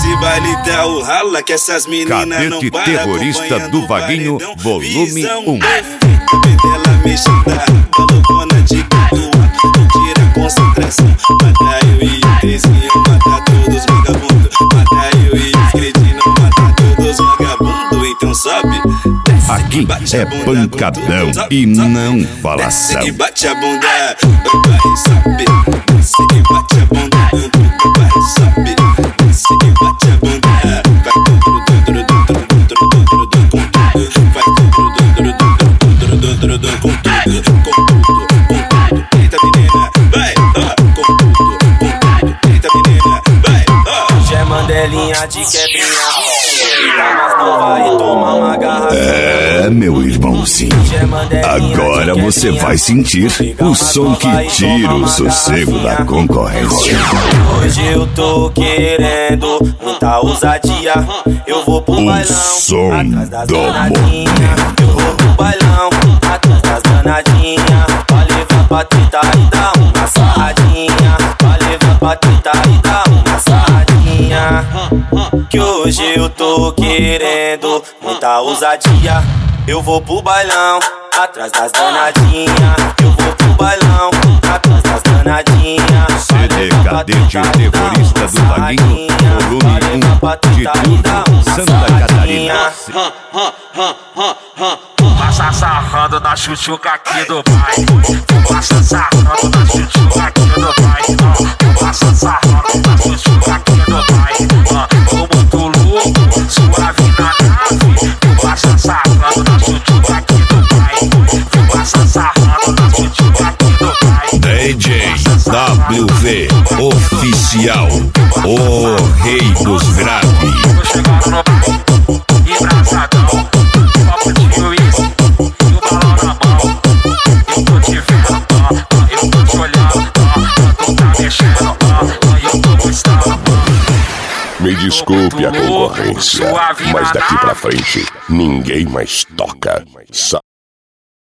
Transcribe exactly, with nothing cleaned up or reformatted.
Nesse baile tá o rala que essas meninas não Cadete param. Terrorista do Vaguinho, volume um. Ela mexida, a loucona de gato, tira a concentração. Mata eu e o Trezinho, mata todos os vagabundos. Mata eu e o Cretino, mata todos os vagabundos. Então sobe, desce, aqui bate é a bunda, pancadão sobe, e sobe, não falação. desce e bate a bunda, vai sobe, desce e bate a bunda, vai sobe, desce e bate a bunda, vai com tudo, tudo, tudo, tudo, tudo, tudo, com tudo, vai com tudo, tudo, tudo, tudo, tudo, tudo, com tudo, com tudo, com tudo, eita menina, vai, ó, com tudo, com tudo, eita menina, vai, ó. Já mandelinha de quebrinha, mas não vai tomar uma garrafa. É, meu irmãozinho, agora você vai sentir o som que tira o sossego da concorrência. Hoje eu tô querendo muita ousadia. Eu vou pro O bailão som atrás das do danadinhas. Eu vou pro bailão atrás das danadinhas. Pra levar pra treta e dar uma sarradinha. Pra levar pra treta e dar uma sarradinha. Que hoje eu tô querendo muita ousadia. Eu vou pro bailão atrás das danadinhas. Eu vou pro bailão atrás das danadinhas. C D Cadete Terrorista do Vaguinho, volume um, de Turvo, Santa Catarina. Passa sarrando na chuchuca aqui do bairro. Passa sarrando na chuchuca aqui do bairro. Passa sarrando na chuchuca aqui do bairro. Tô muito louco, suave na nave. Passa sarrando na chuchuca aqui do bairro. Passa sarrando na chuchuca aqui do bairro. D J W V Oficial, o rei dos graves. Tô chegando no bairro, embrasadão. Copo de uísque e o balão na mão. Eu tô te vendo, ó, eu tô te olhando, ó, tu tá mexendo, ó, eu tô gostando. Me desculpe a concorrência, mas daqui pra frente ninguém mais toca. Sa